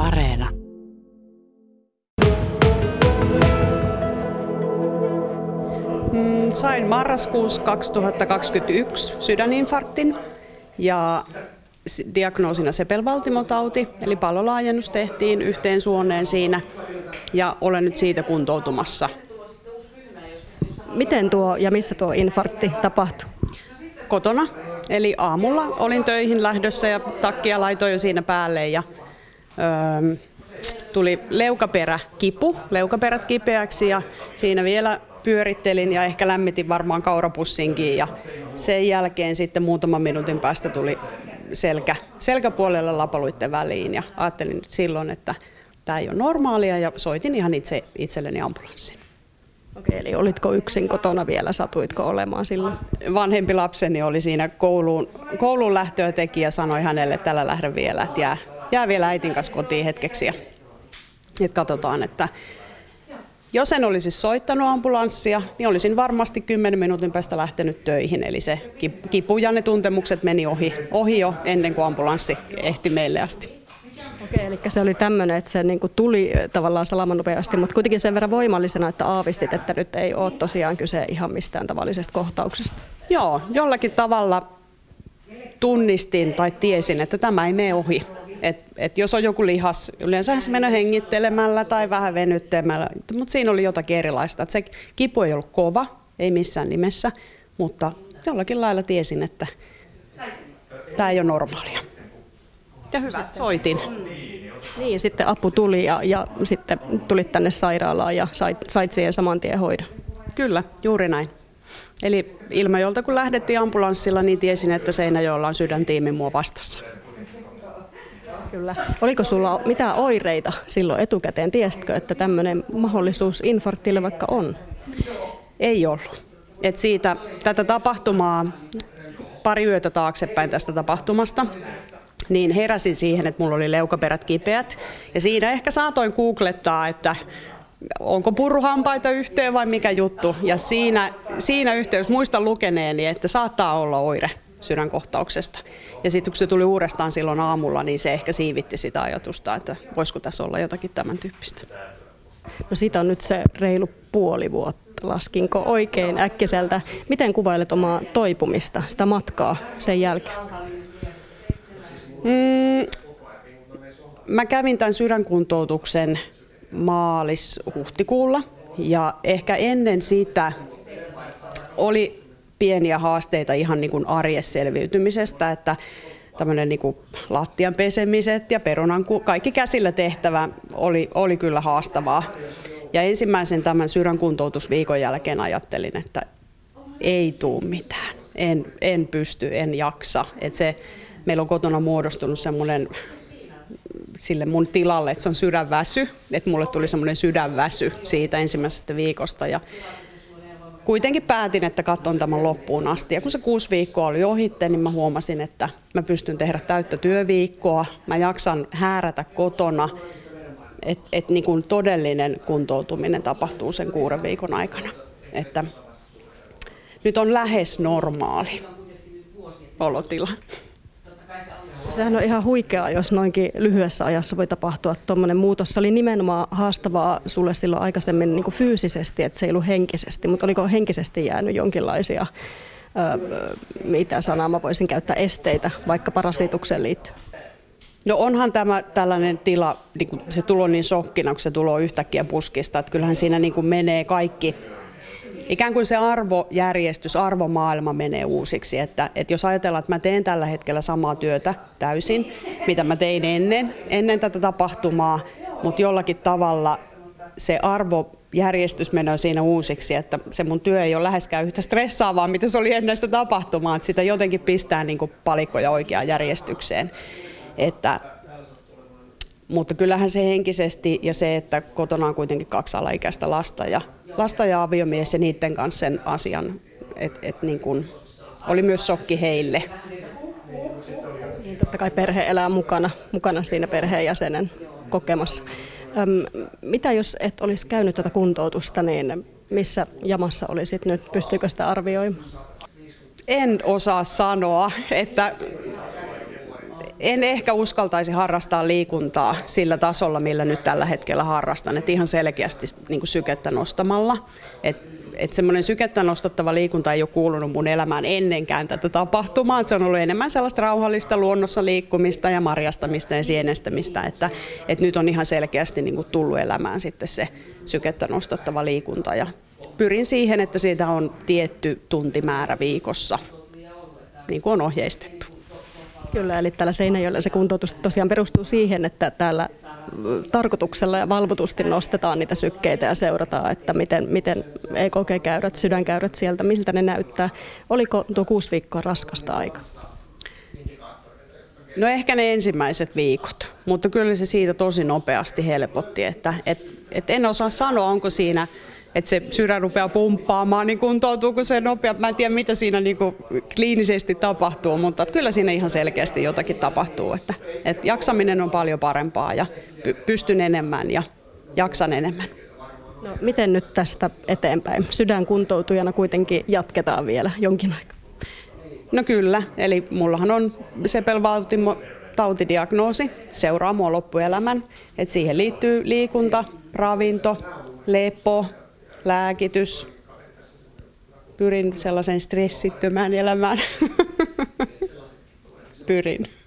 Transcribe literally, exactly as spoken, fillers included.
Areena. Sain marraskuussa kaksituhattakaksikymmentäyksi sydäninfarktin ja diagnoosina sepelvaltimotauti, eli pallolaajennus tehtiin yhteen suoneen siinä ja olen nyt siitä kuntoutumassa. Miten tuo ja missä tuo infarkti tapahtui? Kotona, eli aamulla olin töihin lähdössä ja takkia laitoin jo siinä päälle ja öö, tuli leukaperäkipu, leukaperät kipeäksi ja siinä vielä pyörittelin ja ehkä lämmitin varmaan kaurapussinkin ja sen jälkeen sitten muutaman minuutin päästä tuli selkä, selkäpuolella lapaluitten väliin ja ajattelin nyt silloin, että tämä ei ole normaalia ja soitin ihan itse, itselleni ambulanssin. Okei, eli olitko yksin kotona vielä, satuitko olemaan silloin? Vanhempi lapseni oli siinä kouluun, kouluun lähtöä teki ja sanoi hänelle, että tällä lähde vielä, että jää, jää vielä äitin kanssa kotiin hetkeksi ja että katsotaan, että jos en olisi soittanut ambulanssia, niin olisin varmasti kymmenen minuutin päästä lähtenyt töihin. Eli se kipu ja ne tuntemukset meni ohi, ohi jo ennen kuin ambulanssi ehti meille asti. Okei, eli se oli tämmöinen, että se niinku tuli tavallaan salamannopeasti, mutta kuitenkin sen verran voimallisena, että aavistit, että nyt ei ole tosiaan kyse ihan mistään tavallisesta kohtauksesta. Joo, jollakin tavalla tunnistin tai tiesin, että tämä ei mene ohi. Et, et jos on joku lihas, yleensä se menee hengittelemällä tai vähän venyttämällä, mutta siinä oli jotakin erilaista. Et se kipu ei ollut kova, ei missään nimessä, mutta jollakin lailla tiesin, että tämä ei ole normaalia. Ja hyvä, soitin. Niin, sitten apu tuli ja, ja sitten tulit tänne sairaalaan ja sait, sait siihen saman tien hoidon. Kyllä, juuri näin. Eli Ilmajolta kun lähdettiin ambulanssilla, niin tiesin, että Seinäjoella on sydäntiimi mua vastassa. Kyllä. Oliko sulla mitään oireita silloin etukäteen? Tiesitkö, että tämmöinen mahdollisuus infarktille vaikka on? Ei ollut. Et siitä, tätä tapahtumaa, pari yötä taaksepäin tästä tapahtumasta, niin heräsin siihen, että mulla oli leukaperät kipeät. Ja siinä ehkä saatoin googlettaa, että onko purruhampaita yhteen vai mikä juttu. Ja siinä, siinä yhteys muistan lukeneeni, että saattaa olla oire sydänkohtauksesta. Ja sitten kun se tuli uudestaan silloin aamulla, niin se ehkä siivitti sitä ajatusta, että voisiko tässä olla jotakin tämän tyyppistä. No siitä on nyt se reilu puoli vuotta. Laskinko oikein äkkiseltä? Miten kuvailet omaa toipumista, sitä matkaa sen jälkeen? Mm, mä kävin tämän sydänkuntoutuksen maalis-huhtikuulla ja ehkä ennen sitä oli pieniä haasteita ihan niin kuin arjessa selviytymisestä, että tämmöinen niin kuin lattian pesemiset ja perunan, kaikki käsillä tehtävä oli, oli kyllä haastavaa. Ja ensimmäisen tämän sydänkuntoutusviikon jälkeen ajattelin, että ei tule mitään, en, en pysty, en jaksa. Että se, meillä on kotona muodostunut semmoinen sille mun tilalle, että se on sydänväsy, että mulle tuli semmoinen sydänväsy siitä ensimmäisestä viikosta. Ja kuitenkin päätin, että katson tämän loppuun asti. Ja kun se kuusi viikkoa oli ohitte, niin mä huomasin, että mä pystyn tehdä täyttä työviikkoa. Mä jaksan häärätä kotona, että et niin kuin todellinen kuntoutuminen tapahtuu sen kuuden viikon aikana. Että nyt on lähes normaali olotila. Sehän on ihan huikeaa, jos noinkin lyhyessä ajassa voi tapahtua tuommoinen muutos. Se oli nimenomaan haastavaa sulle silloin aikaisemmin niin kuin fyysisesti, että se ei ollut henkisesti, mutta oliko henkisesti jäänyt jonkinlaisia, öö, mitä sanaa mä voisin käyttää, esteitä vaikka rasitukseen liittyen? No onhan tämä tällainen tila, niin kuin se tulo niin shokkina, kun se tulo yhtäkkiä puskista, että kyllähän siinä niin kuin menee kaikki. Ikään kuin se arvojärjestys, arvomaailma menee uusiksi, että, että jos ajatellaan, että mä teen tällä hetkellä samaa työtä täysin, mitä mä tein ennen, ennen tätä tapahtumaa, mutta jollakin tavalla se arvojärjestys menee siinä uusiksi, että se mun työ ei ole läheskään yhtä stressaavaa, mitä se oli ennen sitä tapahtumaa, että sitä jotenkin pistää niin kuin palikkoja oikeaan järjestykseen. Että, mutta kyllähän se henkisesti ja se, että kotona on kuitenkin kaksi alaikäistä lasta ja lasta ja aviomies ja niiden kanssa sen asian, että et niin kuin oli myös shokki heille. Niin, totta kai perhe elää mukana, mukana siinä perheenjäsenen kokemassa. Öm, mitä jos et olisi käynyt tätä kuntoutusta, niin missä jamassa olisit nyt? Pystyykö sitä arvioimaan? En osaa sanoa, että en ehkä uskaltaisi harrastaa liikuntaa sillä tasolla, millä nyt tällä hetkellä harrastan. Et ihan selkeästi niin kuin sykettä nostamalla. Et, et semmoinen sykettä nostattava liikunta ei ole kuulunut mun elämään ennenkään tätä tapahtumaa. Et se on ollut enemmän sellaista rauhallista luonnossa liikkumista ja marjastamista ja sienestämistä. Että, et nyt on ihan selkeästi niin kuin tullut elämään sitten se sykettä nostattava liikunta. Ja pyrin siihen, että siitä on tietty tuntimäärä viikossa, niin kuin on ohjeistettu. Kyllä, eli täällä Seinäjoella se kuntoutus tosiaan perustuu siihen, että täällä tarkoituksella ja valvotusti nostetaan niitä sykkeitä ja seurataan, että miten, miten E K G-käyrät, sydänkäyrät sieltä, miltä ne näyttää. Oliko tuo kuusi viikkoa raskasta aikaa? No ehkä ne ensimmäiset viikot, mutta kyllä se siitä tosi nopeasti helpotti, että et, et en osaa sanoa, onko siinä, että se sydän rupeaa pumppaamaan, niin kuntoutuuko se nopea. Mä en tiedä, mitä siinä niin kuin kliinisesti tapahtuu, mutta kyllä siinä ihan selkeästi jotakin tapahtuu. Että, että jaksaminen on paljon parempaa ja pystyn enemmän ja jaksan enemmän. No, miten nyt tästä eteenpäin? Sydänkuntoutujana kuitenkin jatketaan vielä jonkin aikaa. No kyllä, eli mullahan on sepelvaltimotautidiagnoosi, seuraa mua loppuelämän. Et siihen liittyy liikunta, ravinto, lepo, lääkitys. Pyrin sellaisen stressittömään elämään. Pyrin.